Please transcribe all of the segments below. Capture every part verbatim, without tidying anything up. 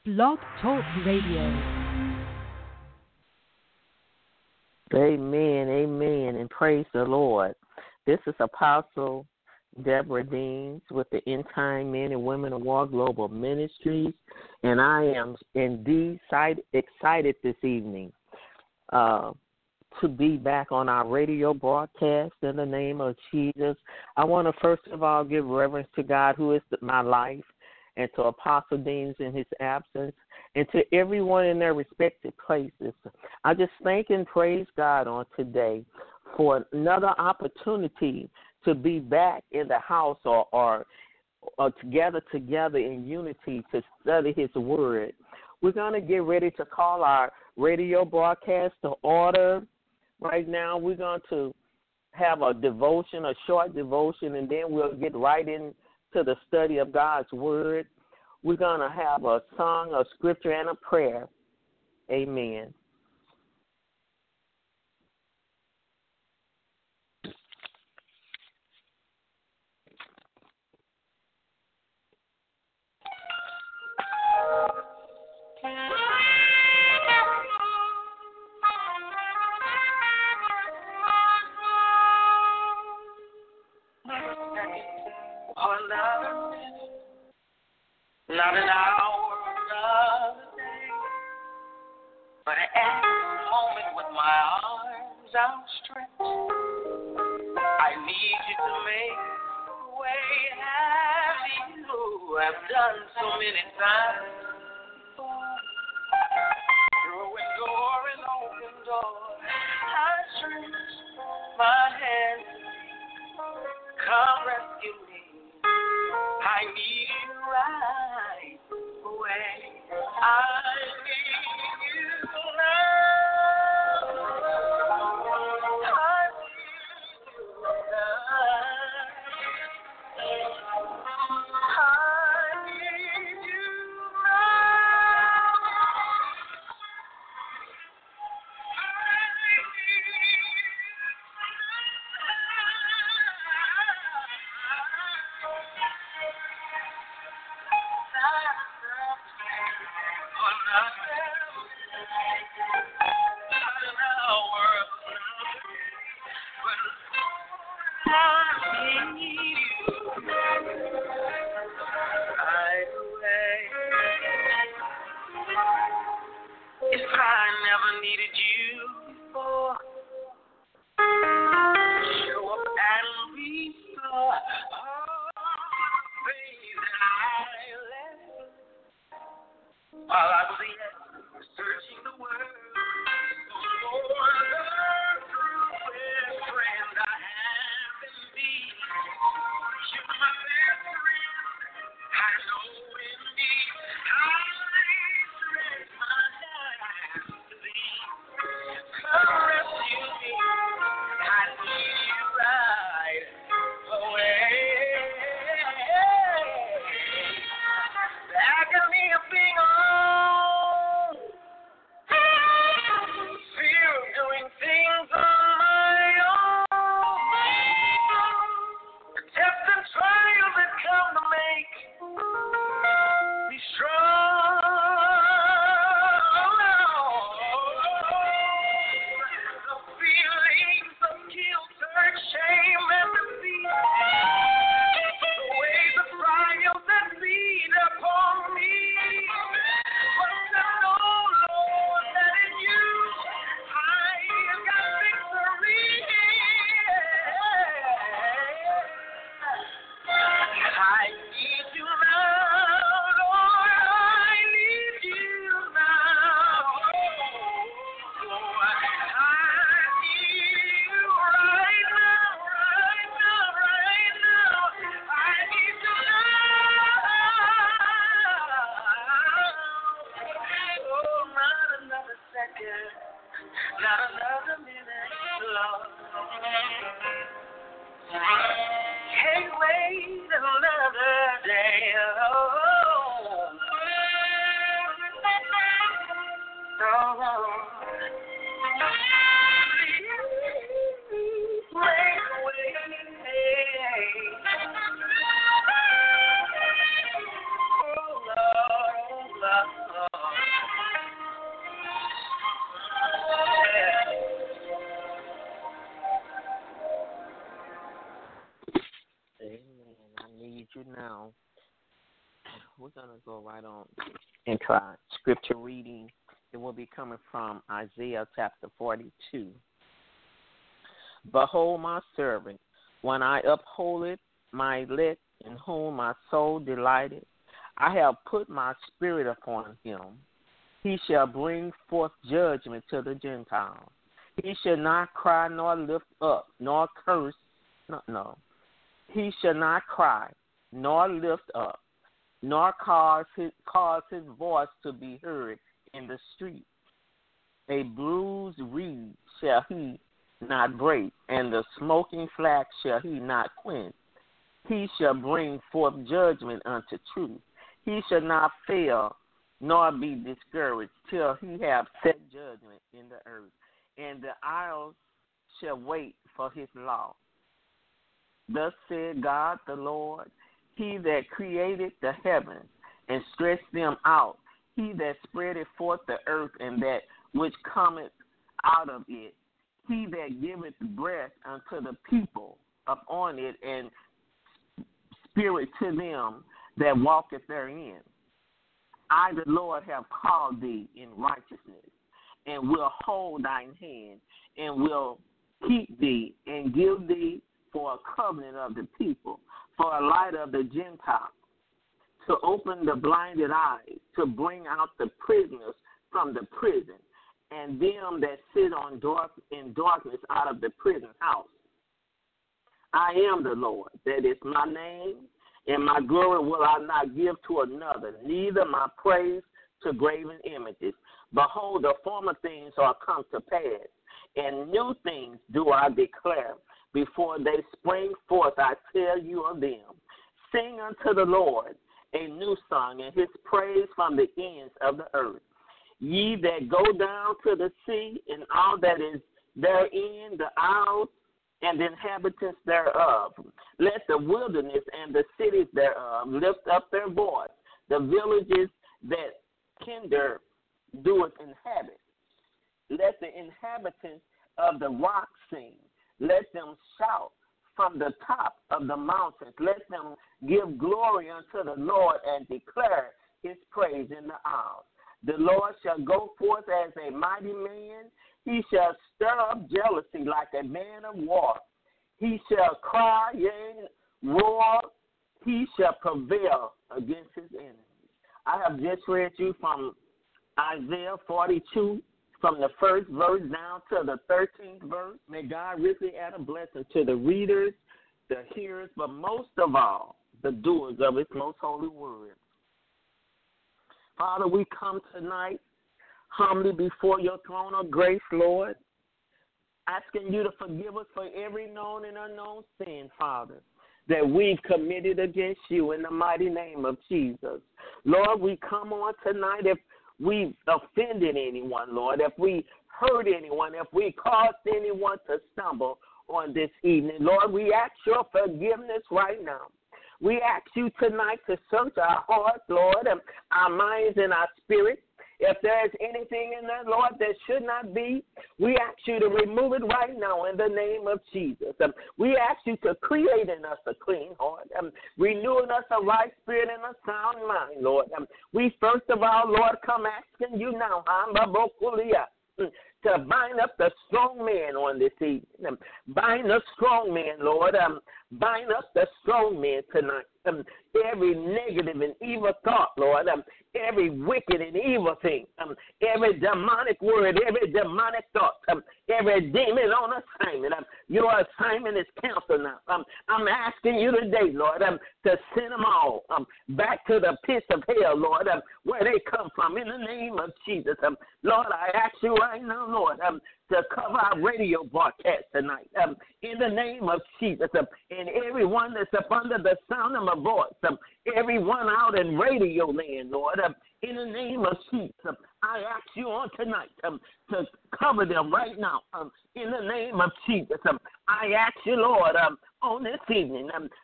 Blog Talk Radio. Amen, amen, and praise the Lord. This is Apostle Deborah Deans with the End Time Men and Women of War Global Ministries, and I am indeed excited this evening uh, to be back on our radio broadcast in the name of Jesus. I want to first of all give reverence to God, who is my life, and to Apostle Deans in his absence, and to everyone in their respective places. I just thank and praise God on today for another opportunity to be back in the house or, or, or together together in unity to study his word. We're going to get ready to call our radio broadcast to order. Right now we're going to have a devotion, a short devotion, and then we'll get right into the study of God's word. We're going to have a song, a scripture, and a prayer. Amen. Not an hour of the day, but at this moment with my arms outstretched, I need you to make the way as you have done so many times before. Through a door, an open door, I stretch my hand, come rescue me. I need you right away. I need you now. I need you now. I need you if I never needed you before, show up and restore all the things that I left while I was yet searching the world for the truest friend I have in thee. You're my best friend, I know indeed. I stretch my hand to thee. Come rescue me, I need you right away. Back at me a being on, fear of doing things on my own. The tests and trials that come to make me strong. The feelings of guilt, hurt, shame, and defeat. The waves of trials that beat upon me. But to know, Lord, that in you I've got victory. I need you now, Lord, I need you now. Oh, I need you right now, right now, right now. I need you now. Oh, not another second, not another minute, Lord. Can't wait another day. Oh, oh. Break away. Oh, Lord, oh, Lord. we're going to go right on into our scripture reading. It will be coming from Isaiah chapter forty-two. Behold my servant, when I uphold it, my elect, in whom my soul delighted. I have put my spirit upon him. He shall bring forth judgment to the Gentiles. He shall not cry nor lift up, nor curse. No, no. He shall not cry nor lift up, nor cause his, cause his voice to be heard in the street. A bruised reed shall he not break, and the smoking flax shall he not quench. He shall bring forth judgment unto truth. He shall not fail, nor be discouraged, till he have set judgment in the earth. And the isles shall wait for his law. Thus said God the Lord, he that created the heavens and stretched them out, he that spreadeth forth the earth and that which cometh out of it, he that giveth breath unto the people upon it, and spirit to them that walketh therein. I, the Lord, have called thee in righteousness, and will hold thine hand, and will keep thee, and give thee for a covenant of the people, for a light of the Gentiles, to open the blinded eyes, to bring out the prisoners from the prison, and them that sit on dark in darkness out of the prison house. I am the Lord, that is my name, and my glory will I not give to another, neither my praise to graven images. Behold, the former things are come to pass, and new things do I declare. Before they spring forth, I tell you of them. Sing unto the Lord a new song, and his praise from the ends of the earth. Ye that go down to the sea, and all that is therein, the isles and the inhabitants thereof. Let the wilderness and the cities thereof lift up their voice. The villages that Kinder doeth inhabit. Let the inhabitants of the rock sing. Let them shout from the top of the mountains. Let them give glory unto the Lord and declare his praise in the isles. The Lord shall go forth as a mighty man. He shall stir up jealousy like a man of war. He shall cry, yea, roar. He shall prevail against his enemies. I have just read you from Isaiah forty-two, from the first verse down to the thirteenth verse. May God richly add a blessing to the readers, the hearers, but most of all, the doers of his most holy word. Father, we come tonight humbly before your throne of grace, Lord, asking you to forgive us for every known and unknown sin, Father, that we've committed against you in the mighty name of Jesus. Lord, we come on tonight if we've offended anyone, Lord, if we hurt anyone, if we caused anyone to stumble on this evening. Lord, we ask your forgiveness right now. We ask you tonight to search our hearts, Lord, and our minds and our spirits. If there's anything in there, Lord, that should not be, we ask you to remove it right now in the name of Jesus. Um, we ask you to create in us a clean heart, um, renewing us a right spirit and a sound mind, Lord. Um, we first of all, Lord, come asking you now, to bind up the strong man on this evening. Um, bind the strong man, Lord. Um, bind up the strong man tonight. Um, every negative and evil thought, Lord, um, every wicked and evil thing, um, every demonic word, every demonic thought, um, every demon on assignment. Um, your assignment is canceled now. Um, I'm asking you today, Lord, um, to send them all um, back to the pits of hell, Lord, um, where they come from, in the name of Jesus. Um, Lord, I ask you right now, Lord, um, to cover our radio broadcast tonight, um, in the name of Jesus, um, and everyone that's up under the sound of my voice, um, everyone out in radio land, Lord, um, in the name of Jesus, um, I ask you on tonight um, to cover them right now, um, in the name of Jesus. Um, I ask you, Lord, um, on this evening um,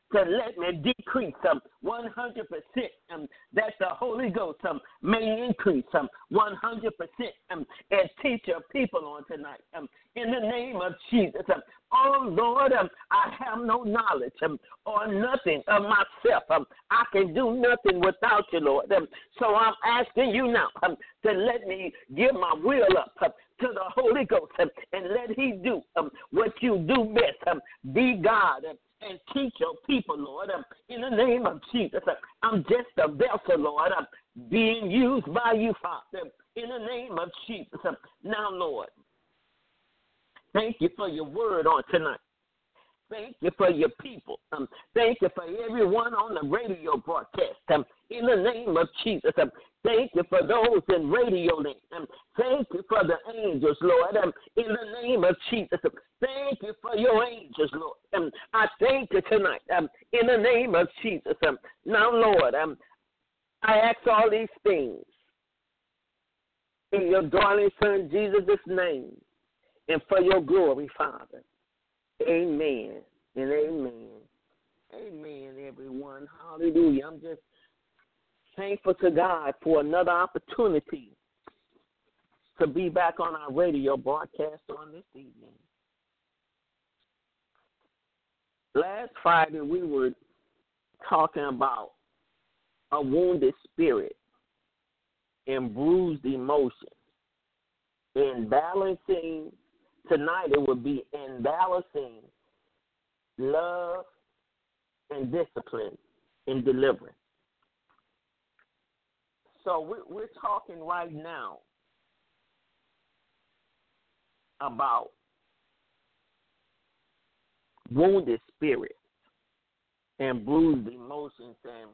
to let me decrease um, one hundred percent, um, that the Holy Ghost um, may increase um, one hundred percent um, and teach your people on tonight. Um, in the name of Jesus. Um, oh, Lord, um, I have no knowledge um, or nothing of myself. Um, I can do nothing without you, Lord. Um, so I'm asking you now um, to let me give my will up um, to the Holy Ghost um, and let he do um, what you do best. Um, be God um, and teach your people, Lord, um, in the name of Jesus. Um, I'm just a vessel, Lord, um, being used by you, Father, um, in the name of Jesus. Um, now, Lord, thank you for your word on tonight. Thank you for your people. Um, thank you for everyone on the radio broadcast. Um, in the name of Jesus. Um, thank you for those in radio land. Um, thank you for the angels, Lord. Um, in the name of Jesus. Um, thank you for your angels, Lord. Um, I thank you tonight. Um, in the name of Jesus. Um, now, Lord, um, I ask all these things in your darling Son Jesus' name and for your glory, Father. Amen and amen. Amen, everyone. Hallelujah. I'm just thankful to God for another opportunity to be back on our radio broadcast on this evening. Last Friday, we were talking about a wounded spirit and bruised emotions and balancing. Tonight it would be in balancing love and discipline in deliverance. So we're, we're talking right now about wounded spirits and bruised emotions. And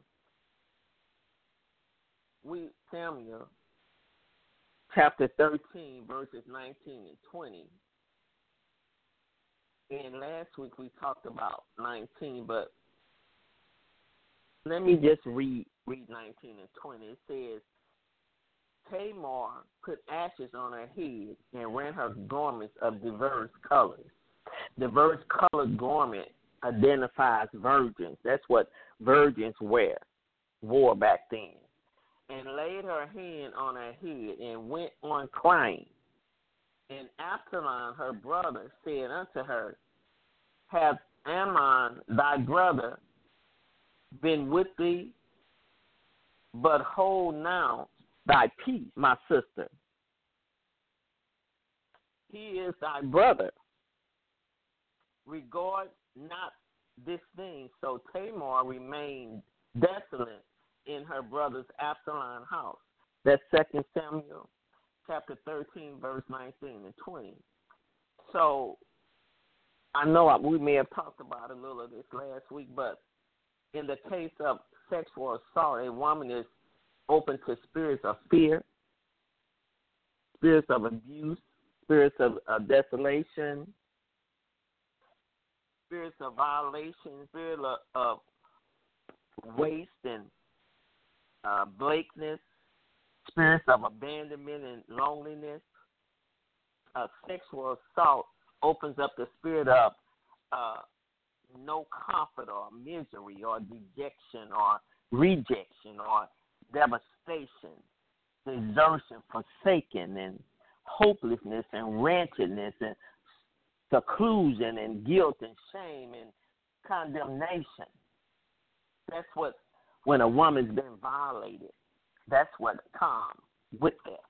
we, Samuel, chapter thirteen, verses nineteen and twenty. And last week we talked about nineteen, but let me just read read nineteen and twenty. It says, Tamar put ashes on her head and ran her garments of diverse colors. Diverse colored garment identifies virgins. That's what virgins wear, wore back then. And laid her hand on her head and went on crying. And Absalom, her brother, said unto her, Hath Ammon thy brother been with thee? But hold now thy peace, my sister. He is thy brother. Regard not this thing. So Tamar remained desolate in her brother's Absalom house. That's Second Samuel chapter thirteen, verse nineteen and twenty. So I know we may have talked about a little of this last week, but in the case of sexual assault, a woman is open to spirits of fear, spirits of abuse, spirits of uh, desolation, spirits of violation, spirits of, of waste and uh, blankness, spirits of abandonment and loneliness. Uh, sexual assault opens up the spirit of uh, no comfort or misery or dejection or rejection or devastation, desertion, forsaken, and hopelessness and wretchedness and seclusion and guilt and shame and condemnation. That's what, when a woman's been violated, that's what comes with that.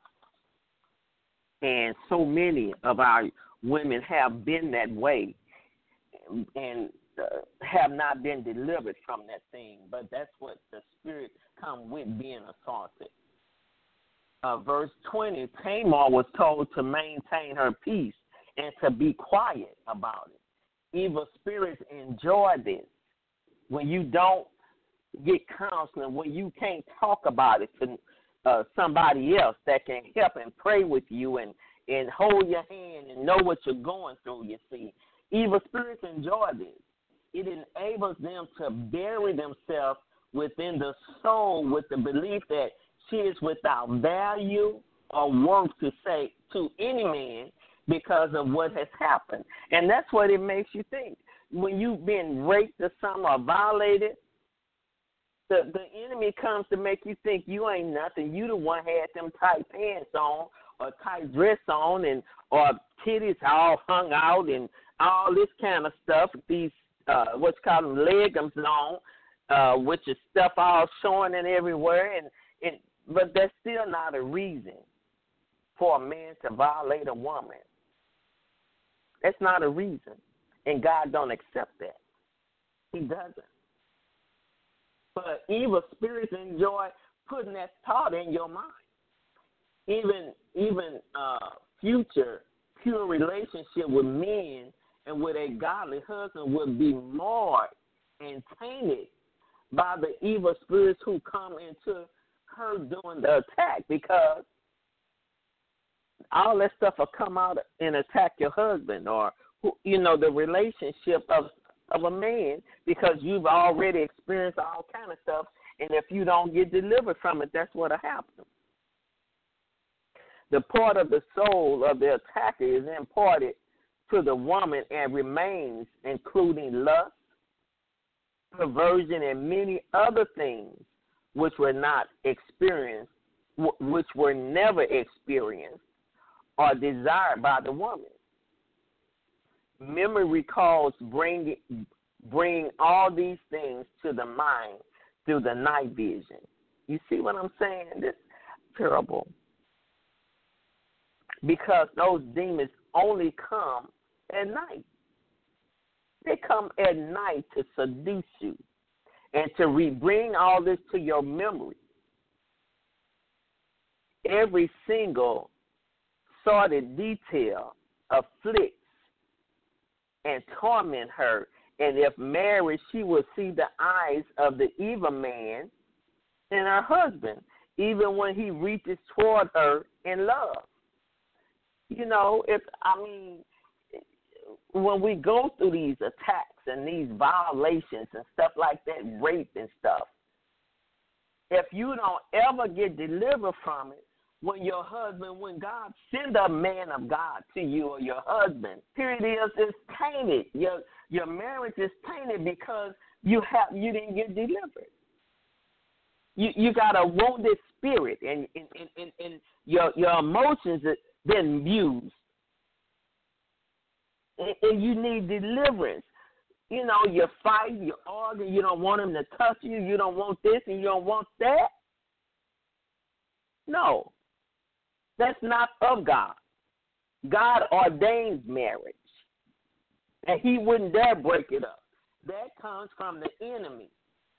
And so many of our women have been that way and uh, have not been delivered from that thing. But that's what the spirit comes with being assaulted. Uh, verse twenty, Tamar was told to maintain her peace and to be quiet about it. Evil spirits enjoy this. When you don't get counseling, when you can't talk about it to uh, somebody else that can help and pray with you and, and hold your hand and know what you're going through, you see. Evil spirits enjoy this. It enables them to bury themselves within the soul with the belief that she is without value or worth to say to any man because of what has happened. And that's what it makes you think. when you've been raped or something or violated, the, the enemy comes to make you think you ain't nothing. You the one had them tight pants on or tight dress on and or titties all hung out and all this kind of stuff, these uh, what's called them leggings on, uh, which is stuff all showing and everywhere. And, and but that's still not a reason for a man to violate a woman. That's not a reason. And God don't accept that. He doesn't. But evil spirits enjoy putting that thought in your mind. Even even uh, future pure relationship with men and with a godly husband will be marred and tainted by the evil spirits who come into her doing the attack, because all that stuff will come out and attack your husband or, you know, the relationship of of a man, because you've already experienced all kind of stuff, and if you don't get delivered from it, that's what'll happen. The part of the soul of the attacker is imparted to the woman and remains, including lust, perversion, and many other things which were not experienced, which were never experienced or desired by the woman. Memory recalls bring, bring all these things to the mind through the night vision. You see what I'm saying? This is terrible. Because those demons only come at night. They come at night to seduce you and to re- bring all this to your memory. Every single sordid detail afflicts and torment her, and if married, she will see the eyes of the evil man in her husband, even when he reaches toward her in love. You know, if I mean, when we go through these attacks and these violations and stuff like that, rape and stuff, if you don't ever get delivered from it, when your husband, when God send a man of God to you or your husband, here it is, it's tainted. Your your marriage is tainted because you have you didn't get delivered. You you got a wounded spirit, and and, and, and, and your your emotions have been abused, and, and you need deliverance. You know, you fight, you argue, you don't want him to touch you, you don't want this and you don't want that. No. That's not of God. God ordains marriage, and he wouldn't dare break it up. That comes from the enemy.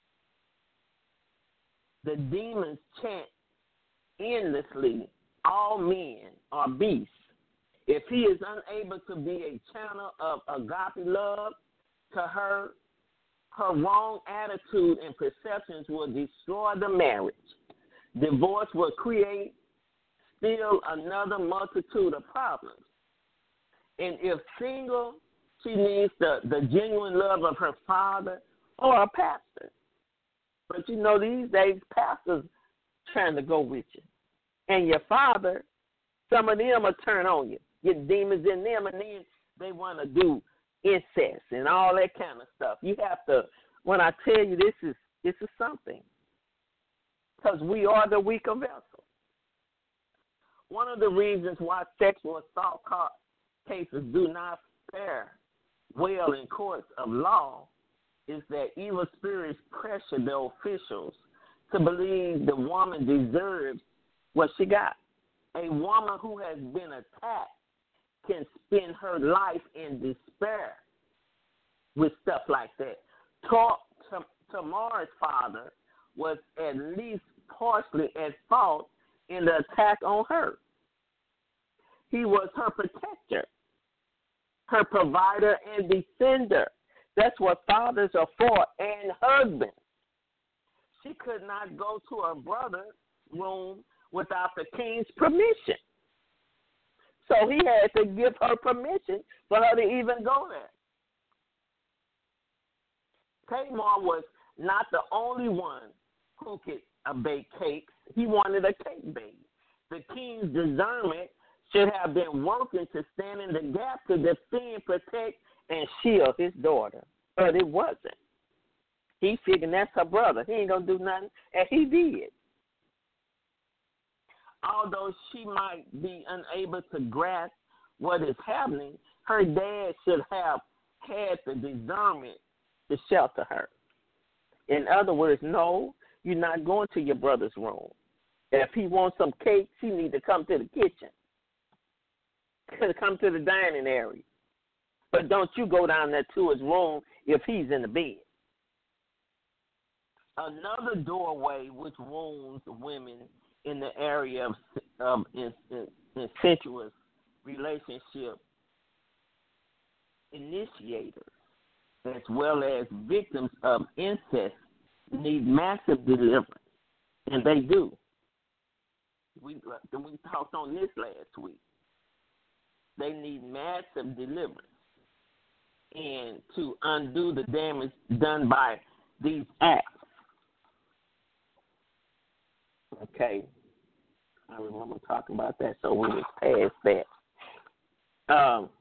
The demons chant endlessly, all men are beasts. If he is unable to be a channel of agape love to her, her wrong attitude and perceptions will destroy the marriage. Divorce will create still another multitude of problems. And if single, she needs the, the genuine love of her father or a pastor. But you know, these days, pastors trying to go with you. And your father, some of them will turn on you. Get demons in them, and then they want to do incest and all that kind of stuff. You have to, when I tell you this is, this is something. Because we are the weaker vessel. One of the reasons why sexual assault cases do not fare well in courts of law is that evil spirits pressure the officials to believe the woman deserves what she got. A woman who has been attacked can spend her life in despair with stuff like that. Tamar's father was at least partially at fault in the attack on her. He was her protector, her provider and defender. That's what fathers are for, and husbands. She could not go to her brother's room without the king's permission. So he had to give her permission for her to even go there. Tamar was not the only one who could uh, bake cakes. He wanted a cake baked. The king's discernment should have been working to stand in the gap to defend, protect, and shield his daughter. But it wasn't. He figured that's her brother. He ain't going to do nothing, and he did. Although she might be unable to grasp what is happening, her dad should have had the discernment to shelter her. In other words, no, you're not going to your brother's room. If he wants some cake, she need to come to the kitchen. Come to the dining area. But don't you go down there to his room if he's in the bed. Another doorway which wounds women in the area of, of in, in, incestuous relationship initiators, as well as victims of incest, need massive deliverance, and they do. We we talked on this last week. They need massive deliverance, and to undo the damage done by these acts. Okay, I remember talking about that, so we was past that. Um,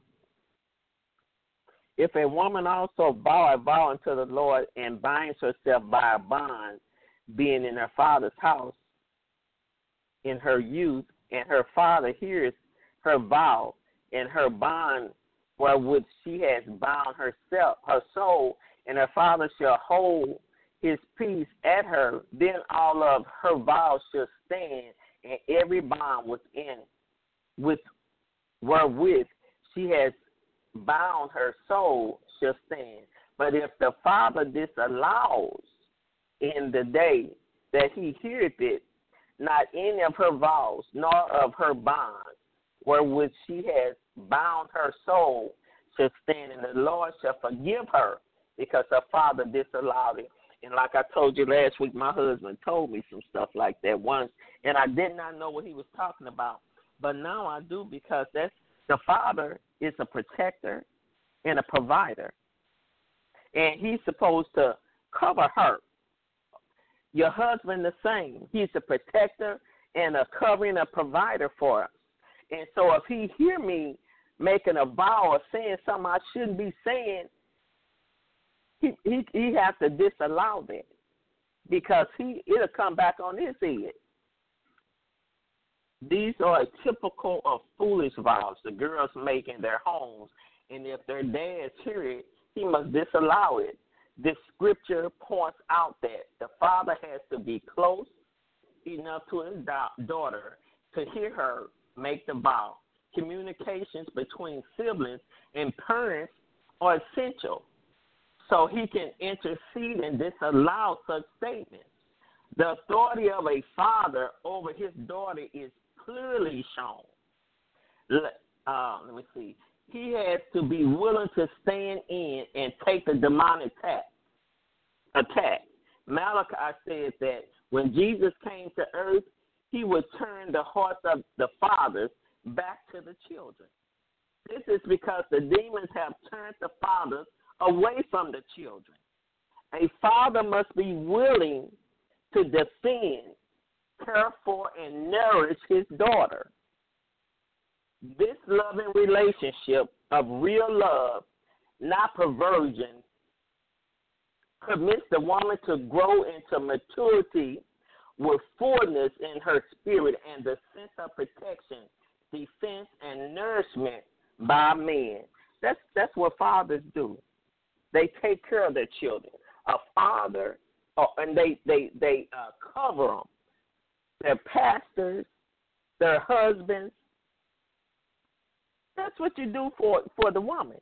if a woman also vow a vow unto the Lord and binds herself by a bond, being in her father's house in her youth, and her father hears her vow and her bond wherewith she has bound herself, her soul, and her father shall hold his peace at her, then all of her vows shall stand, and every bond within, with wherewith she has bound her soul shall stand. But if the father disallows in the day that he heareth it, not any of her vows, nor of her bonds, wherewith she has bound her soul shall stand, and the Lord shall forgive her, because her father disallowed it. And like I told you last week, my husband told me some stuff like that once, and I did not know what he was talking about. But now I do, because that's the father is a protector and a provider, and he's supposed to cover her. Your husband the same. He's a protector and a covering, a provider for us. And so if he hear me making a vow or saying something I shouldn't be saying, he he, he has to disallow that, because he it'll come back on his head. These are typical of foolish vows the girls make in their homes, and if their dads hear it, he must disallow it. This scripture points out that the father has to be close enough to his da- daughter to hear her make the vow. Communications between siblings and parents are essential, so he can intercede and disallow such statements. The authority of a father over his daughter is clearly shown. Uh, let me see. He has to be willing to stand in and take the demonic attack. attack. Malachi said that when Jesus came to earth, he would turn the hearts of the fathers back to the children. This is because the demons have turned the fathers away from the children. A father must be willing to defend, care for, and nourish his daughter. This loving relationship of real love, not perversion, permits the woman to grow into maturity with fullness in her spirit and the sense of protection, defense, and nourishment by men. That's that's what fathers do. They take care of their children. A father, uh, and they they they uh, cover them. Their pastors, their husbands. That's what you do for, for the woman.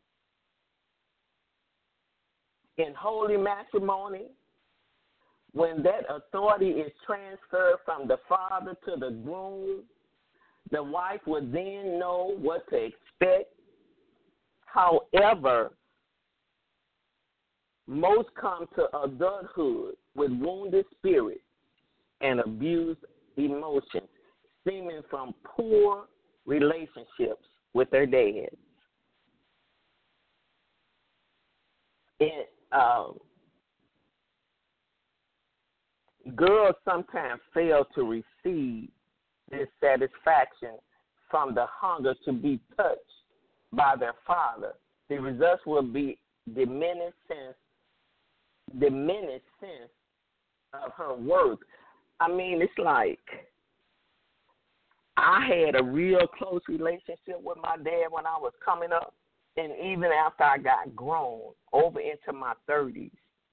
In holy matrimony, when that authority is transferred from the father to the groom, the wife would then know what to expect. However, most come to adulthood with wounded spirits and abused emotions, stemming from poor relationships with their dads. It, um, girls sometimes fail to receive this satisfaction from the hunger to be touched by their father the results will be diminished sense, diminished sense of her work. I mean, it's like I had a real close relationship with my dad when I was coming up, and even after I got grown over into my thirties,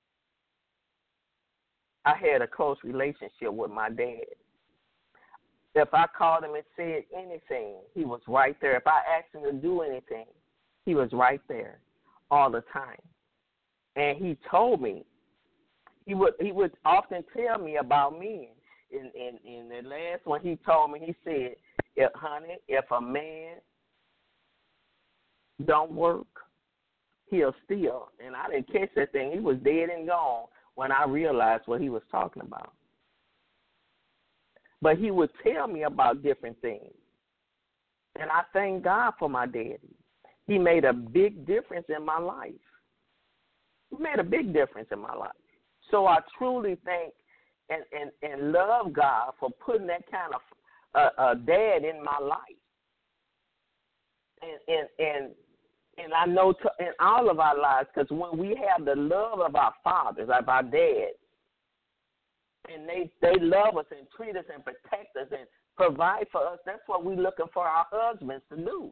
I had a close relationship with my dad. If I called him and said anything, he was right there. If I asked him to do anything, he was right there all the time. And he told me, he would he would often tell me about men. In, in, in the last one he told me, he said, if, honey, if a man don't work, he'll steal. And I didn't catch that thing. He was dead and gone when I realized what he was talking about. But he would tell me about different things. And I thank God for my daddy. He made a big difference in my life. He made a big difference in my life. So I truly thank and, and, and love God for putting that kind of uh, uh, dad in my life. And and and, and I know to, in all of our lives, because when we have the love of our fathers, of our dads, and they, they love us and treat us and protect us and provide for us, that's what we're looking for our husbands to do.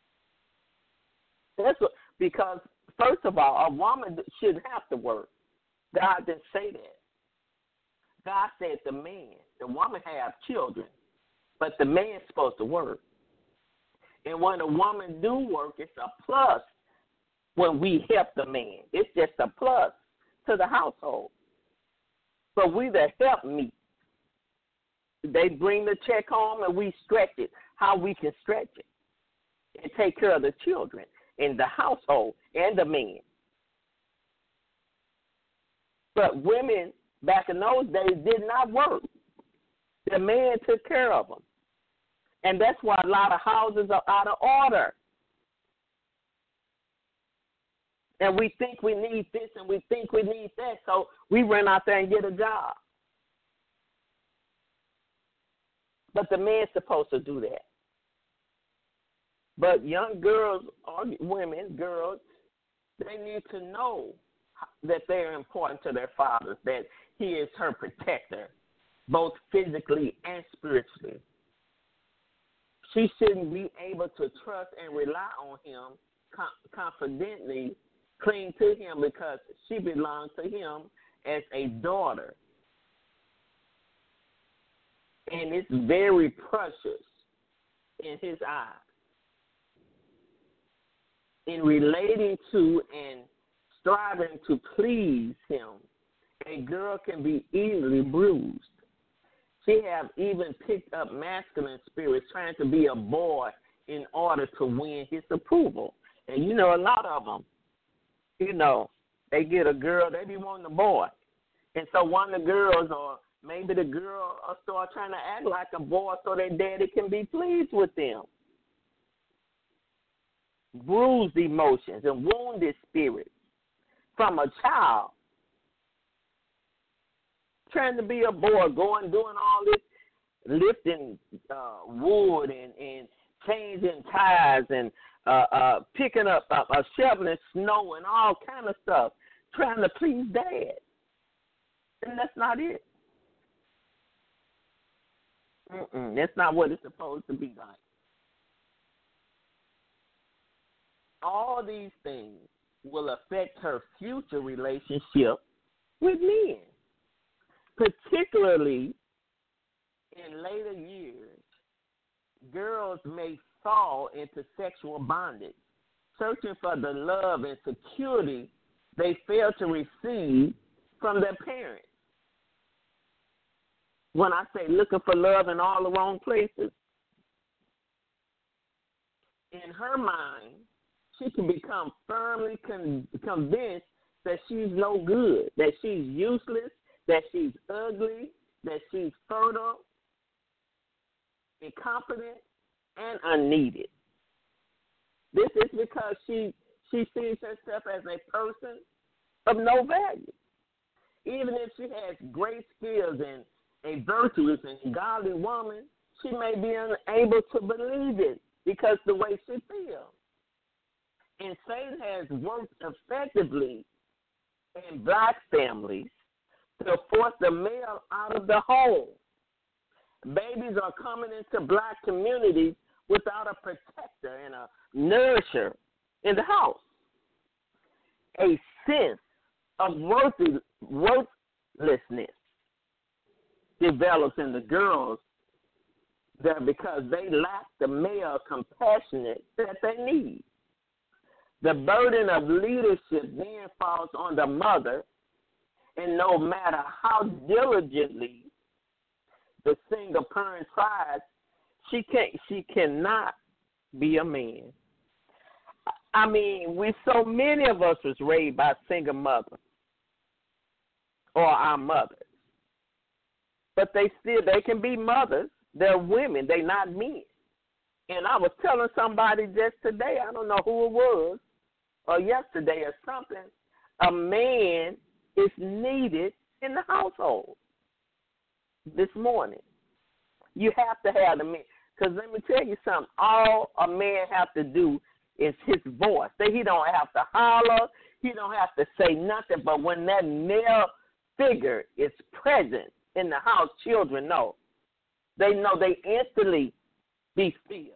That's what, because, first of all, a woman shouldn't have to work. God didn't say that. God said the man, the woman have children, but the man's supposed to work. And when a woman do work, it's a plus when we help the man. It's just a plus to the household. But we the help meet. They bring the check home and we stretch it, how we can stretch it and take care of the children in the household and the men. But women back in those days did not work. The man took care of them. And that's why a lot of houses are out of order. And we think we need this and we think we need that, so we run out there and get a job. But the man's supposed to do that. But young girls or women, girls, they need to know that they're important to their fathers, that he is her protector, both physically and spiritually. She shouldn't be able to trust and rely on him, confidently cling to him because she belongs to him as a daughter. And it's very precious in his eyes. In relating to and striving to please him, a girl can be easily bruised. She have even picked up masculine spirits trying to be a boy in order to win his approval. And you know, a lot of them, you know, they get a girl, they be wanting a boy. And so one of the girls or maybe the girl will start trying to act like a boy so their daddy can be pleased with them. Bruised emotions and wounded spirits from a child. Trying to be a boy, going, doing all this, lifting uh, wood and, and changing tires and uh, uh, picking up, uh, uh, shoveling snow and all kind of stuff, trying to please dad. And that's not it. Mm-mm, that's not what it's supposed to be like. All these things will affect her future relationship with men, particularly in later years. Girls may fall into sexual bondage, searching for the love and security they fail to receive from their parents. When I say looking for love in all the wrong places, in her mind, she can become firmly con- convinced that she's no good, that she's useless, that she's ugly, that she's fertile, incompetent, and unneeded. This is because she she sees herself as a person of no value. Even if she has great skills and a virtuous and godly woman, she may be unable to believe it because the way she feels. And Satan has worked effectively in black families to force the male out of the home. Babies are coming into black communities without a protector and a nourisher in the house. A sense of worthy, worthlessness develops in the girls there because they lack the male compassionate that they need. The burden of leadership then falls on the mother, and no matter how diligently the single parent tries, she can't. She cannot be a man. I mean, we so many of us was raised by single mothers or our mothers, but they still they can be mothers. They're women. They're not men. And I was telling somebody just today, I don't know who it was, or yesterday or something, a man is needed in the household this morning. You have to have the man. Because let me tell you something, all a man have to do is his voice. He don't have to holler. He don't have to say nothing. But when that male figure is present in the house, children know. They know they instantly be still.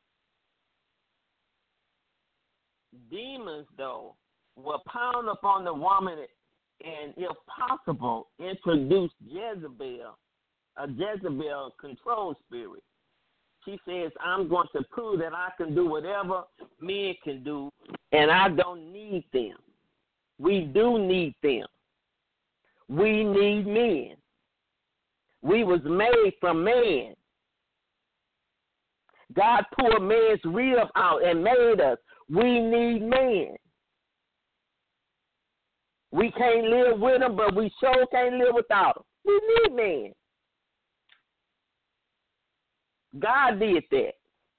Demons, though, will pound upon the woman and, if possible, introduce Jezebel, a Jezebel control spirit. She says, I'm going to prove that I can do whatever men can do, and I don't need them. We do need them. We need men. We was made from man. God pulled man's rib out and made us. We need man. We can't live with them, but we sure can't live without them. We need man. God did that.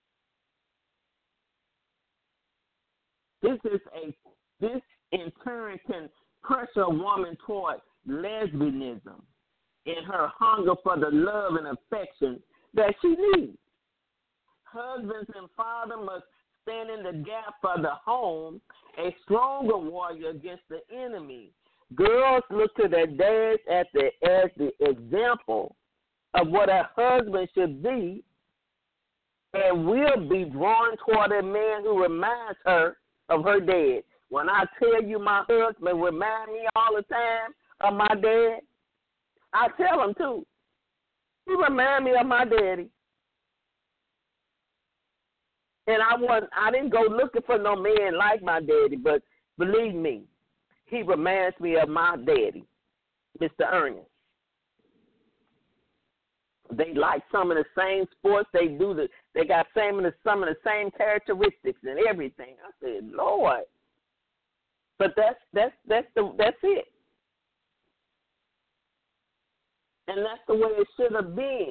This is a this in turn can pressure a woman toward lesbianism in her hunger for the love and affection that she needs. Husbands and fathers must stand in the gap for the home, a stronger warrior against the enemy. Girls look to their dads as the, as the example of what a husband should be, and will be drawn toward a man who reminds her of her dad. When I tell you my husband remind me all the time of my dad, I tell him too. He remind me of my daddy. And I wasn't, I didn't go looking for no man like my daddy, but believe me, he reminds me of my daddy, Mister Ernest. They like some of the same sports. They do the. They got some of the some of the same characteristics and everything. I said, Lord, but that's that's that's the that's it, and that's the way it should have been.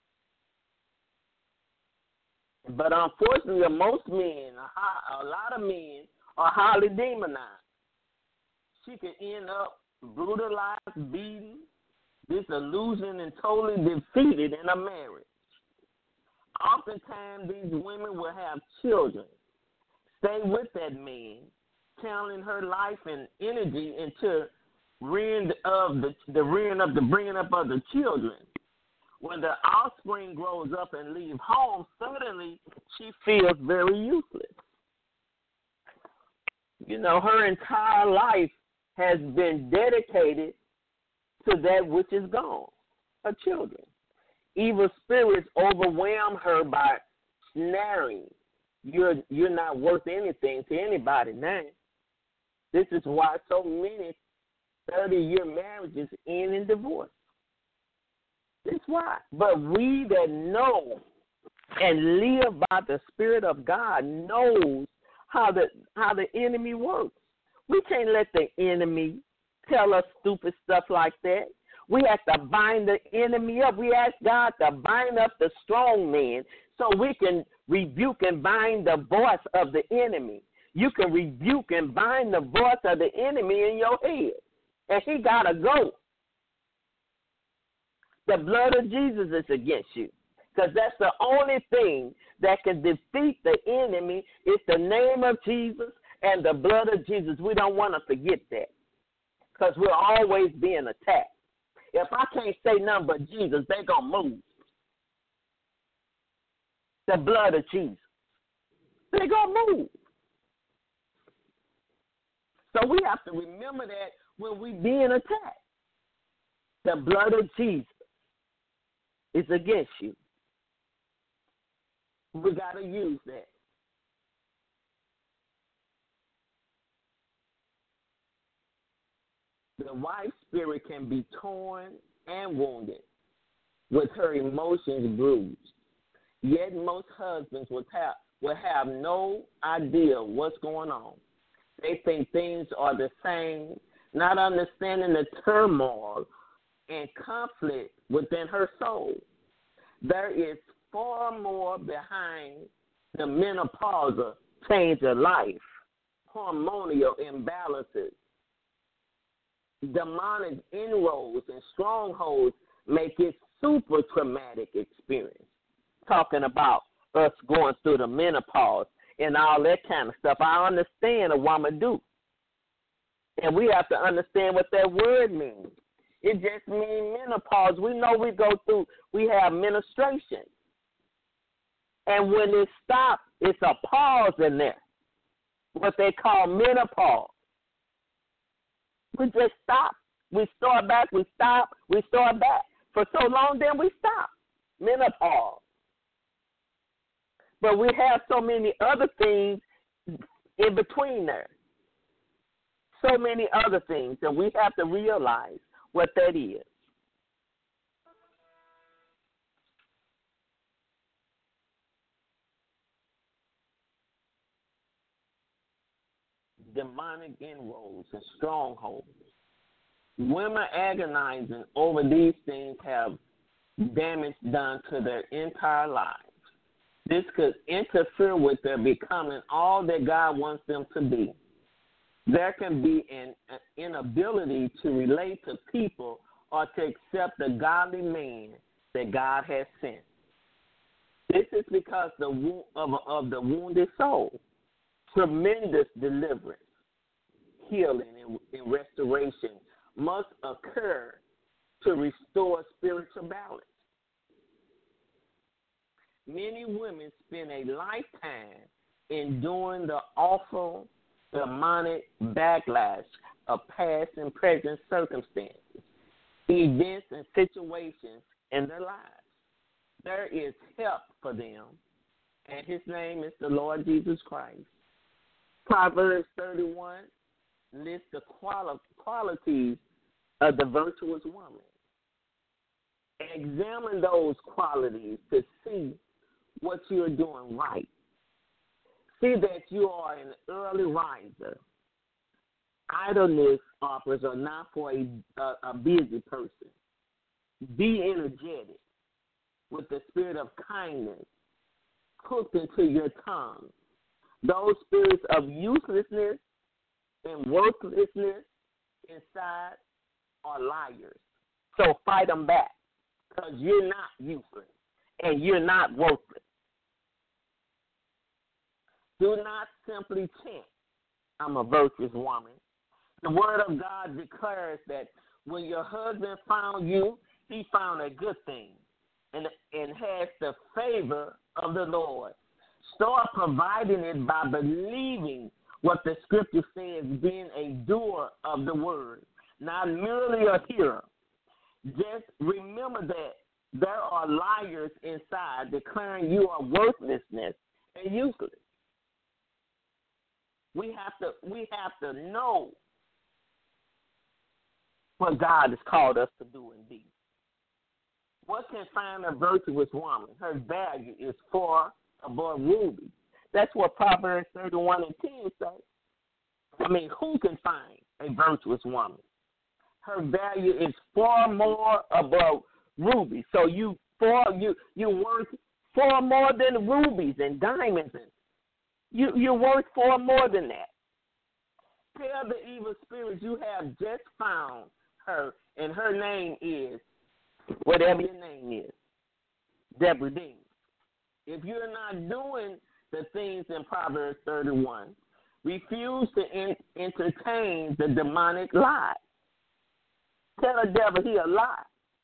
But unfortunately, most men, a lot of men, are highly demonized. She can end up brutalized, beaten, disillusioned, and totally defeated in a marriage. Oftentimes, these women will have children, stay with that man, channeling her life and energy into rearing of the, the rearing of the bringing up of the children. When the offspring grows up and leaves home, suddenly she feels very useless. You know, her entire life has been dedicated to that which is gone, her children. Evil spirits overwhelm her by snaring. You're, you're not worth anything to anybody now. This is why so many thirty-year marriages end in divorce. That's why. But we that know and live by the Spirit of God knows how the how the enemy works. We can't let the enemy tell us stupid stuff like that. We have to bind the enemy up. We ask God to bind up the strong man so we can rebuke and bind the voice of the enemy. You can rebuke and bind the voice of the enemy in your head, and he got to go. The blood of Jesus is against you, because that's the only thing that can defeat the enemy is the name of Jesus And the blood of Jesus, we don't want to forget that because we're always being attacked. If I can't say nothing but Jesus, they're going to move. The blood of Jesus. They're going to move. So we have to remember that when we're being attacked. The blood of Jesus is against you. We got to use that. The wife's spirit can be torn and wounded, with her emotions bruised. Yet most husbands will have, will have no idea what's going on. They think things are the same, not understanding the turmoil and conflict within her soul. There is far more behind the menopausal change of life, hormonal imbalances, demonic inroads, and strongholds make it super traumatic experience. Talking about us going through the menopause and all that kind of stuff. I understand a woman do. And we have to understand what that word means. It just means menopause. We know we go through, we have menstruation. And when it stops, it's a pause in there, what they call menopause. We just stop. We start back, we stop, we start back. For so long, then we stop. Menopause. But we have so many other things in between there. So many other things, and we have to realize what that is. Demonic inroads and strongholds. Women agonizing over these things have damage done to their entire lives. This could interfere with their becoming all that God wants them to be. There can be an, an inability to relate to people or to accept the godly man that God has sent. This is because the wo- of, of the wounded soul. Tremendous deliverance, healing, and, and restoration must occur to restore spiritual balance. Many women spend a lifetime enduring the awful demonic backlash of past and present circumstances, events, and situations in their lives. There is help for them, and his name is the Lord Jesus Christ. Proverbs thirty-one lists the quali- qualities of the virtuous woman. Examine those qualities to see what you're doing right. See that you are an early riser. Idleness offers are not for a, a, a busy person. Be energetic with the spirit of kindness cooked into your tongue. Those spirits of uselessness and worthlessness inside are liars. So fight them back because you're not useless and you're not worthless. Do not simply chant, I'm a virtuous woman. The word of God declares that when your husband found you, he found a good thing and, and has the favor of the Lord. Start providing it by believing what the scripture says, being a doer of the word, not merely a hearer. Just remember that there are liars inside declaring you are worthlessness and useless. We have to we have to know what God has called us to do and be. What can find a virtuous woman? Her value is far above rubies. That's what Proverbs thirty-one and ten says. I mean, who can find a virtuous woman? Her value is far more above rubies. So you far you you worth far more than rubies and diamonds. And you you're worth far more than that. Tell the evil spirits you have just found her, and her name is whatever your name is, Deborah Dean. If you're not doing the things in Proverbs thirty-one, Refuse to in, entertain the demonic lie. Tell the devil he a lie.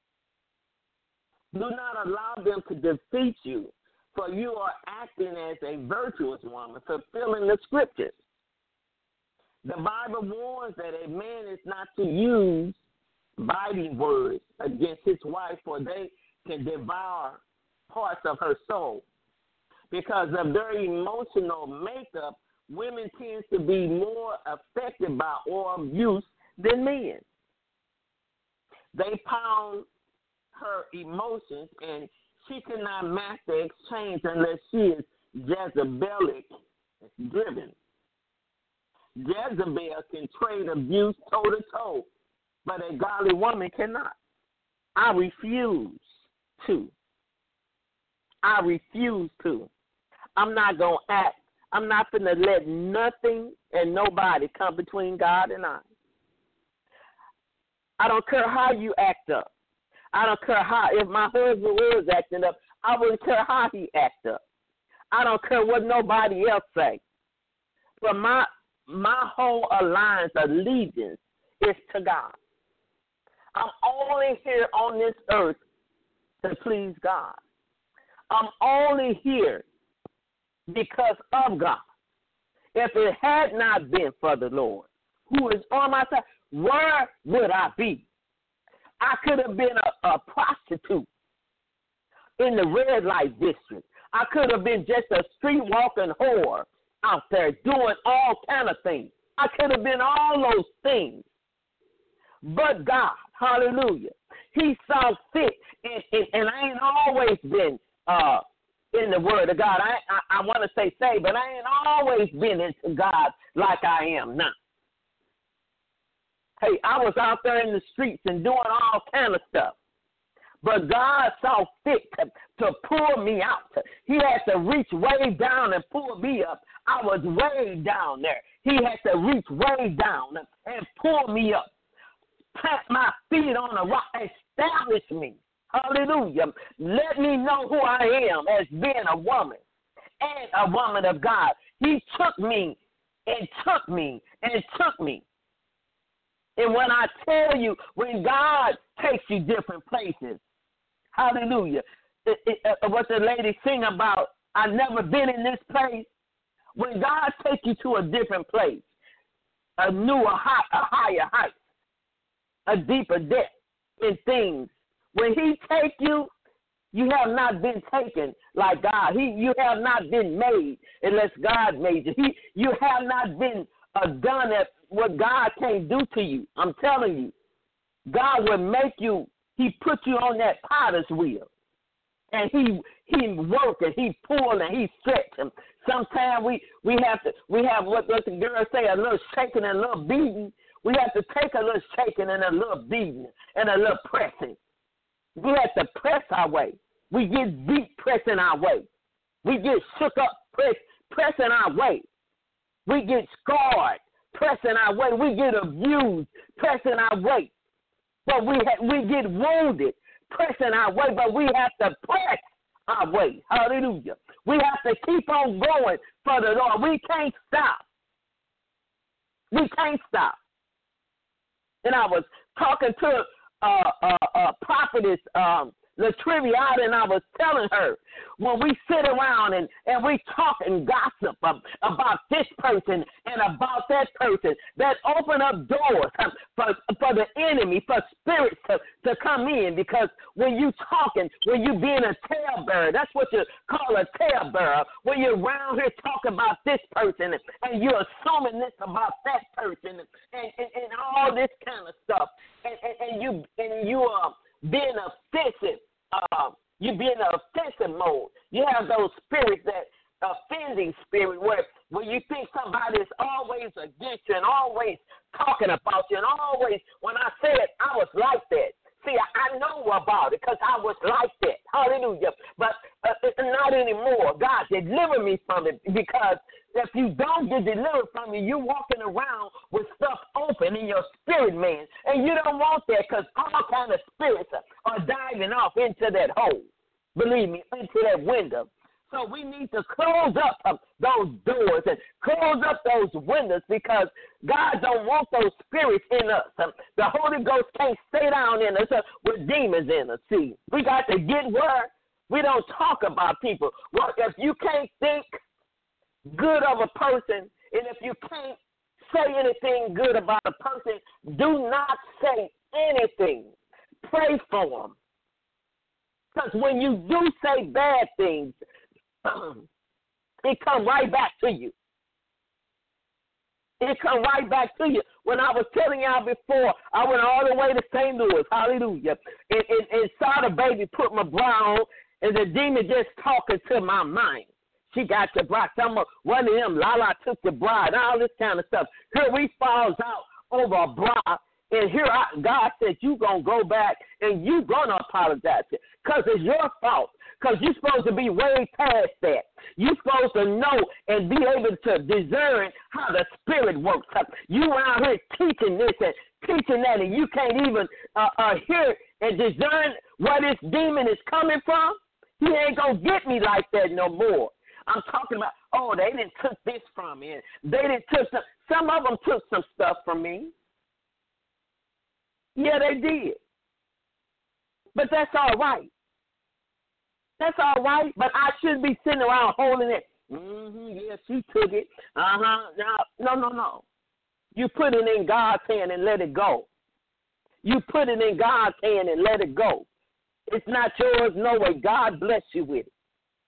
Do not allow them to defeat you, for you are acting as a virtuous woman, fulfilling the scriptures. The Bible warns that a man is not to use biting words against his wife, for they can devour parts of her soul. Because of their emotional makeup, women tend to be more affected by oral abuse than men. They pound her emotions, and she cannot match the exchange unless she is Jezebelic driven. Jezebel can trade abuse toe to toe, but a godly woman cannot. I refuse to. I refuse to. I'm not going to act. I'm not going to let nothing and nobody come between God and I. I don't care how you act up. I don't care how, if my husband was acting up, I wouldn't care how he act up. I don't care what nobody else say. But my my whole alliance, allegiance, is to God. I'm only here on this earth to please God. I'm only here because of God. If it had not been for the Lord, who is on my side, where would I be? I could have been a, a prostitute in the red light district. I could have been just a street walking whore out there doing all kind of things. I could have been all those things. But God, hallelujah, he saw fit, and, and, and I ain't always been uh, in the word of God. I, I, I want to say saved, but I ain't always been into God like I am now. Hey, I was out there in the streets and doing all kind of stuff. But God saw fit to, to pull me out. He had to reach way down and pull me up. I was way down there. He had to reach way down and pull me up, plant my feet on a rock, establish me. Hallelujah. Let me know who I am as being a woman and a woman of God. He took me and took me and took me. And when I tell you, when God takes you different places, hallelujah, it, it, uh, what the lady sing about, I've never been in this place. When God takes you to a different place, a newer, high, a higher height, a deeper depth in things, when he take you, you have not been taken like God. He, you have not been made unless God made you. He, you have not been uh, done at what God can't do to you. I'm telling you, God will make you. He put you on that potter's wheel, and he he work and he pull and he stretch. And sometimes we we have to we have what, what the girl say, a little shaking and a little beating. We have to take a little shaking and a little beating and a little pressing. We have to press our way. We get beat pressing our way. We get shook up press, pressing our way. We get scarred pressing our way. We get abused pressing our way. But we ha- we get wounded pressing our way, but we have to press our way. Hallelujah. We have to keep on going for the Lord. We can't stop. We can't stop. And I was talking to uh, uh, uh, prophetess um, Latrivia, and I was telling her, when we sit around and, and we talk and gossip um, about this person and about that person, that open up doors um, for, for the enemy, for spirits to, to come in. Because when you talking, when you being a talebearer, that's what you call a talebearer. When you're around here talking about this person and, and you're assuming this about that person and, and, and, and all this kind of stuff, and, and, and you and you are uh, being offensive, uh, you be in an offensive mode. You have those spirits, that offending spirit, where where you think somebody is always against you and always talking about you, and always, when I said I was like that. See, I, I know about it because I was like that. Hallelujah. But uh, not anymore. God, deliver me from it, because if you don't get delivered from it, you're walking around with stuff open in your spirit, man. And you don't want that, because all kind of spirits are diving off into that hole. Believe me, into that window. So we need to close up um, those doors and close up those windows because God don't want those spirits in us. Um, the Holy Ghost can't stay down in us uh, with demons in us. See, we got to get where we don't talk about people. Well, if you can't think good of a person and if you can't say anything good about a person, do not say anything. Pray for them. Because when you do say bad things, it come right back to you. It come right back to you. When I was telling y'all before, I went all the way to Saint Louis, hallelujah, and, and, and saw the baby put my bra on, and the demon just talking to my mind. She got the bra. Some of one of them, Lala took the bra, and all this kind of stuff. Here we falls out over a bra, and here I, God said, you going to go back, and you going to apologize because it's your fault. Because you're supposed to be way past that. You're supposed to know and be able to discern how the Spirit works. You out here teaching this and teaching that, and you can't even uh, uh, hear and discern where this demon is coming from. He ain't going to get me like that no more. I'm talking about, oh, they didn't took this from me. They didn't took some, some of them took some stuff from me. Yeah, they did. But that's all right. That's all right, but I shouldn't be sitting around holding it. Mm-hmm, yeah, she took it. Uh-huh. No, no, no. You put it in God's hand and let it go. You put it in God's hand and let it go. It's not yours, no way. God bless you with it.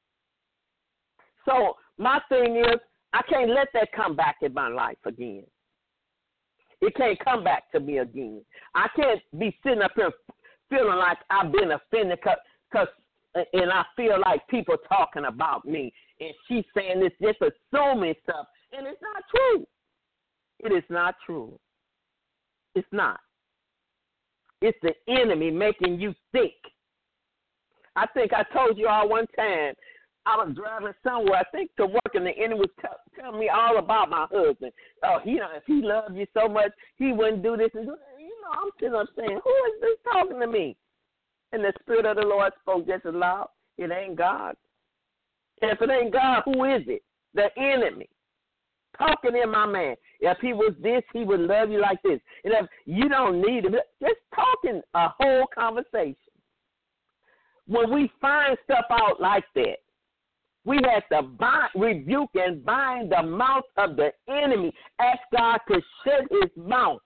So my thing is, I can't let that come back in my life again. It can't come back to me again. I can't be sitting up here feeling like I've been offended because and I feel like people talking about me, and she's saying this, just assuming stuff, and it's not true. It is not true. It's not. It's the enemy making you think. I think I told you all one time, I was driving somewhere, I think to work, and the enemy was t- telling me all about my husband. Oh, you know, if he loved you so much, he wouldn't do this and do that. You know, I'm sitting up saying, who is this talking to me? And the Spirit of the Lord spoke just as loud. It ain't God. And if it ain't God, who is it? The enemy. Talking in my man. If he was this, he would love you like this. And if you don't need him, just talking a whole conversation. When we find stuff out like that, we have to bind, rebuke and bind the mouth of the enemy. Ask God to shut his mouth.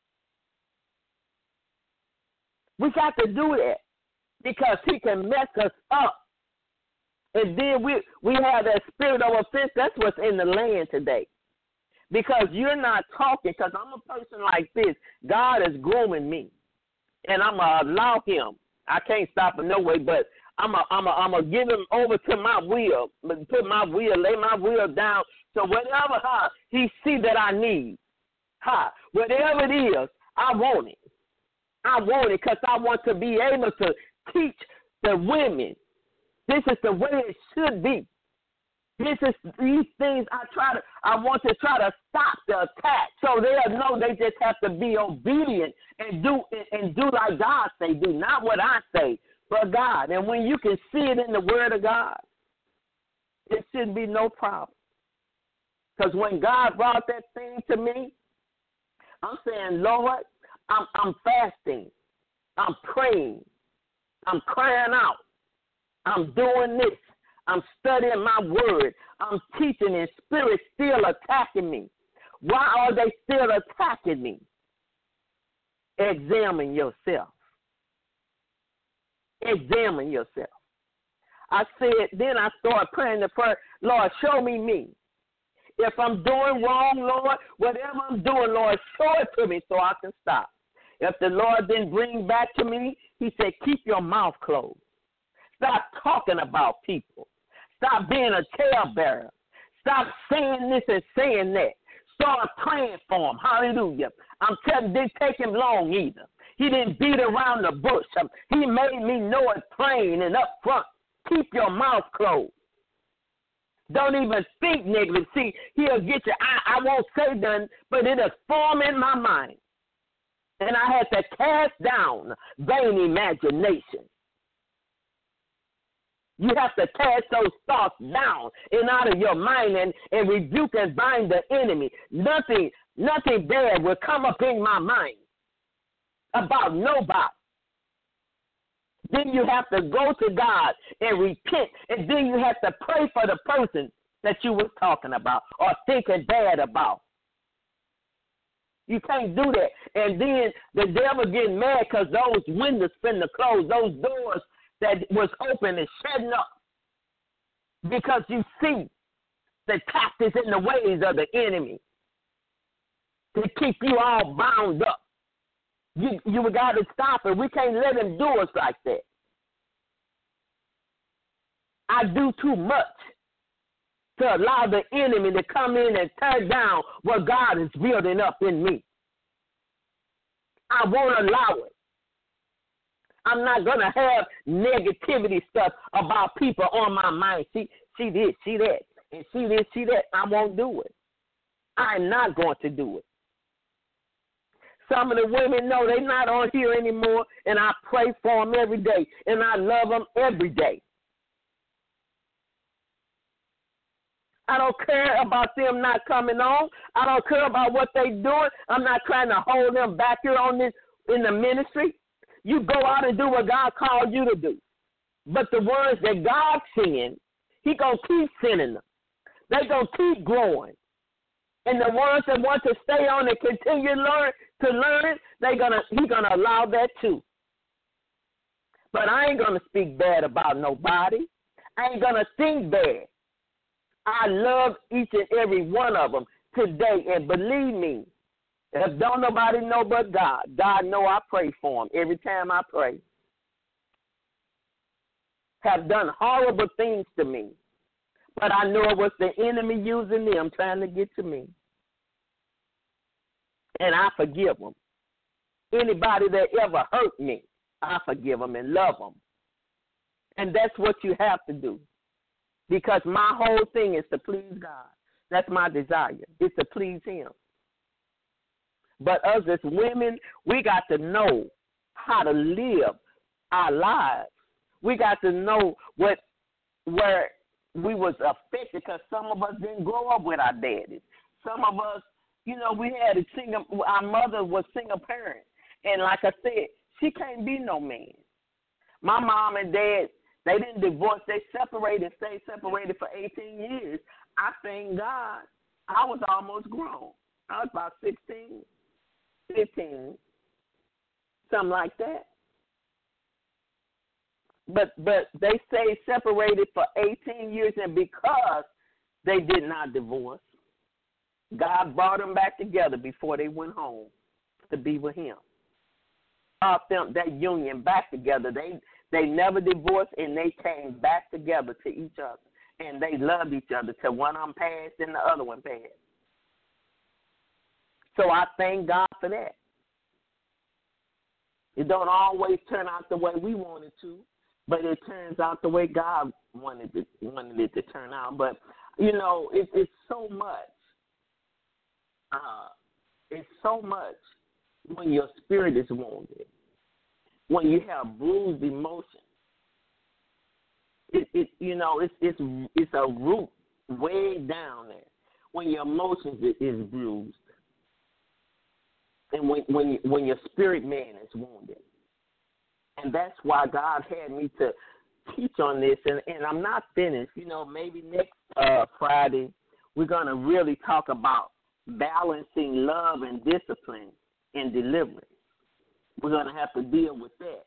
We got to do that. Because he can mess us up. And then we we have that spirit of offense. That's what's in the land today. Because you're not talking, because I'm a person like this. God is grooming me. And I'm going to allow him. I can't stop him no way, but I'm going I'm I'm to give him over to my will. Put my will, lay my will down. So whatever huh, he see that I need, huh, whatever it is, I want it. I want it because I want to be able to teach the women. This is the way it should be. This is these things I try to. I want to try to stop the attack, so they'll know they just have to be obedient and do and do like God say do, not what I say, but God. And when you can see it in the Word of God, it shouldn't be no problem. Because when God brought that thing to me, I'm saying, Lord, I'm, I'm fasting, I'm praying. I'm crying out. I'm doing this. I'm studying my word. I'm teaching, and spirit still attacking me. Why are they still attacking me? Examine yourself. Examine yourself. I said, then I started praying the prayer, Lord, show me me. If I'm doing wrong, Lord, whatever I'm doing, Lord, show it to me so I can stop. If the Lord didn't bring back to me, he said, keep your mouth closed. Stop talking about people. Stop being a talebearer. Stop saying this and saying that. Start praying for him. Hallelujah. I'm telling you, it didn't take him long either. He didn't beat around the bush. He made me know it plain and up front. Keep your mouth closed. Don't even think negative. See, he'll get you. I, I won't say nothing, but it'll form in my mind. And I had to cast down vain imagination. You have to cast those thoughts down and out of your mind and, and rebuke and bind the enemy. Nothing, nothing bad will come up in my mind about nobody. Then you have to go to God and repent, and then you have to pray for the person that you were talking about or thinking bad about. You can't do that. And then the devil getting mad because those windows finna close, those doors that was open is shutting up because you see the tactics and the ways of the enemy to keep you all bound up. You you got to stop it. We can't let him do us like that. I do too much to allow the enemy to come in and tear down what God is building up in me. I won't allow it. I'm not going to have negativity stuff about people on my mind. See, see this, see that, and see this, see that. I won't do it. I'm not going to do it. Some of the women know they're not on here anymore, and I pray for them every day, and I love them every day. I don't care about them not coming on. I don't care about what they're doing. I'm not trying to hold them back here on this in the ministry. You go out and do what God called you to do. But the ones that God's sending, He going to keep sending them. They're going to keep growing. And the ones that want to stay on and continue learn, to learn, they gonna He's going to allow that too. But I ain't going to speak bad about nobody. I ain't going to think bad. I love each and every one of them today. And believe me, if don't nobody know but God, God know I pray for them every time I pray. Have done horrible things to me. But I know it was the enemy using them trying to get to me. And I forgive them. Anybody that ever hurt me, I forgive them and love them. And that's what you have to do. Because my whole thing is to please God. That's my desire. It's to please Him. But us as women, we got to know how to live our lives. We got to know what where we was affected because some of us didn't grow up with our daddies. Some of us, you know, we had a single, our mother was single parent. And like I said, she can't be no man. My mom and dad, they didn't divorce. They separated, stayed separated for eighteen years. I thank God I was almost grown. I was about sixteen, fifteen, something like that. But but they stayed separated for eighteen years, and because they did not divorce, God brought them back together before they went home to be with Him. Brought them that union back together. They they never divorced, and they came back together to each other, and they loved each other till one of them passed and the other one passed. So I thank God for that. It don't always turn out the way we want it to, but it turns out the way God wanted it, wanted it to turn out. But, you know, it, it's so much. Uh, it's so much when your spirit is wounded, when you have bruised emotions. It, it, you know, it's it's it's a root way down there when your emotions is, is bruised, and when when when your spirit man is wounded. And that's why God had me to teach on this, and, and I'm not finished. You know, maybe next uh, Friday we're going to really talk about balancing love and discipline in deliverance. We're going to have to deal with that.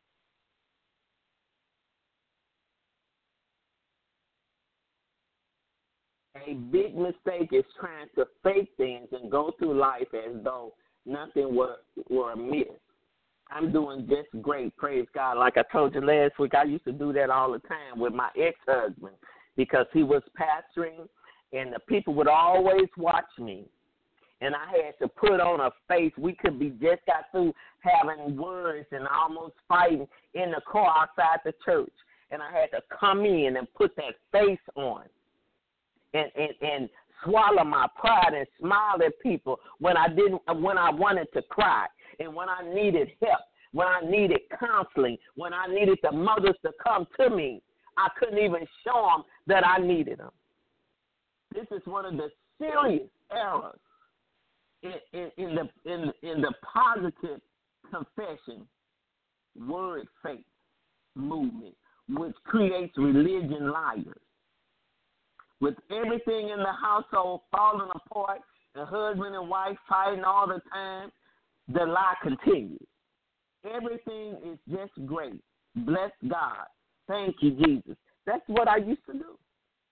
A big mistake is trying to fake things and go through life as though nothing were, were amiss. I'm doing just great, praise God. Like I told you last week, I used to do that all the time with my ex-husband because he was pastoring, and the people would always watch me. And I had to put on a face. We could be just got through having words and almost fighting in the car outside the church. And I had to come in and put that face on and, and, and swallow my pride and smile at people when I didn't, when I wanted to cry and when I needed help, when I needed counseling, when I needed the mothers to come to me. I couldn't even show them that I needed them. This is one of the serious errors in, in, in the in in the positive confession word faith movement, which creates religion liars. With everything in the household falling apart, the husband and wife fighting all the time, the lie continues. Everything is just great. Bless God. Thank you, Jesus. That's what I used to do.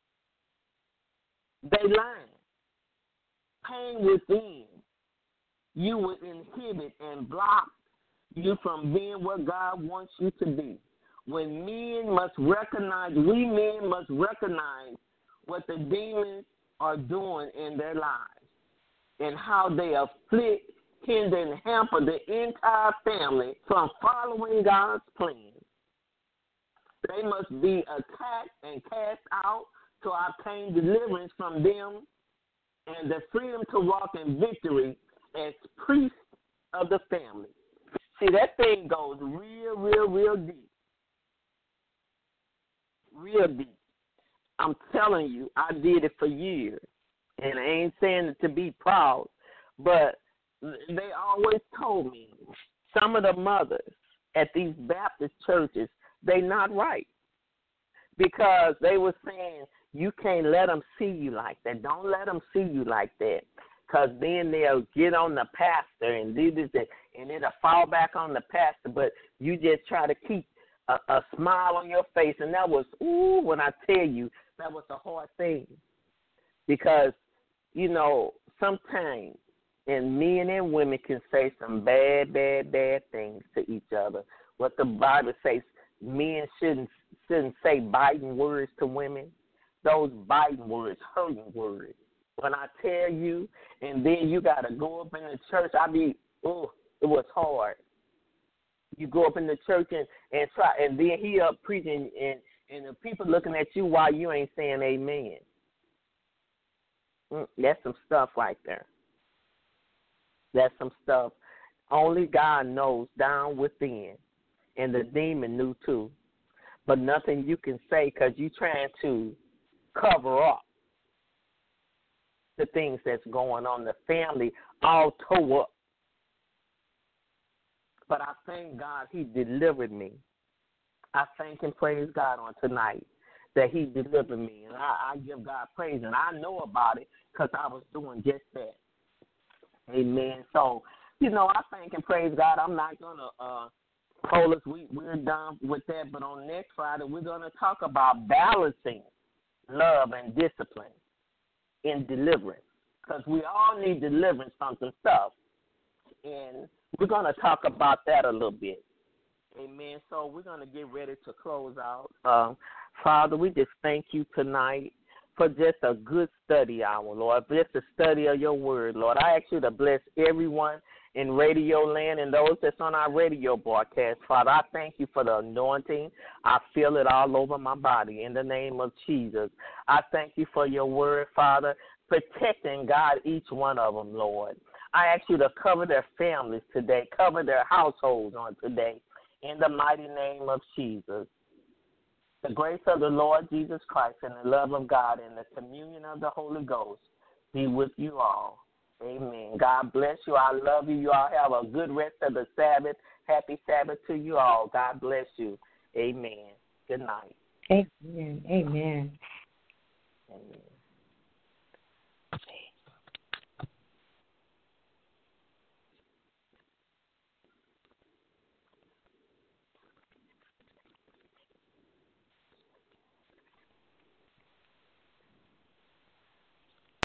They lying. Pain within. You would inhibit and block you from being what God wants you to be. When men must recognize, we men must recognize what the demons are doing in their lives and how they afflict, hinder, and hamper the entire family from following God's plan. They must be attacked and cast out to obtain deliverance from them and the freedom to walk in victory as priests of the family. See, that thing goes real, real, real deep. Real deep. I'm telling you, I did it for years. And I ain't saying it to be proud, but they always told me, some of the mothers at these Baptist churches, they not right. Because they were saying, you can't let them see you like that. Don't let them see you like that. Because then they'll get on the pastor and do this, and it'll fall back on the pastor. But you just try to keep a, a smile on your face. And that was, ooh, when I tell you, that was a hard thing. Because, you know, sometimes, and men and women can say some bad, bad, bad things to each other. What the Bible says, men shouldn't shouldn't say biting words to women. Those biting words, hurting words. When I tell you, and then you got to go up in the church, I be, oh, it was hard. You go up in the church and, and try, and then he up preaching, and, and the people looking at you while you ain't saying amen. Mm, that's some stuff right there. That's some stuff only God knows down within, and the demon knew too. But nothing you can say because you're trying to cover up the things that's going on. The family all tore up. But I thank God he delivered me. I thank and praise God on tonight that he delivered me. And I, I give God praise, and I know about it because I was doing just that. Amen. So, you know, I thank and praise God. I'm not going to uh, hold us. We, we're done with that. But on next Friday, we're going to talk about balancing love and discipline in deliverance. Because we all need deliverance from some stuff. And we're going to talk about that a little bit. Amen. So we're going to get ready to close out. Um, Father, we just thank you tonight for just a good study hour, Lord, just a study of your word, Lord. I ask you to bless everyone in Radio Land and those that's on our radio broadcast, Father. I thank you for the anointing. I feel it all over my body in the name of Jesus. I thank you for your word, Father, protecting, God, each one of them, Lord. I ask you to cover their families today, cover their households on today, in the mighty name of Jesus. The grace of the Lord Jesus Christ and the love of God and the communion of the Holy Ghost be with you all. Amen. God bless you. I love you. You all have a good rest of the Sabbath. Happy Sabbath to you all. God bless you. Amen. Good night. Amen. Amen. Amen.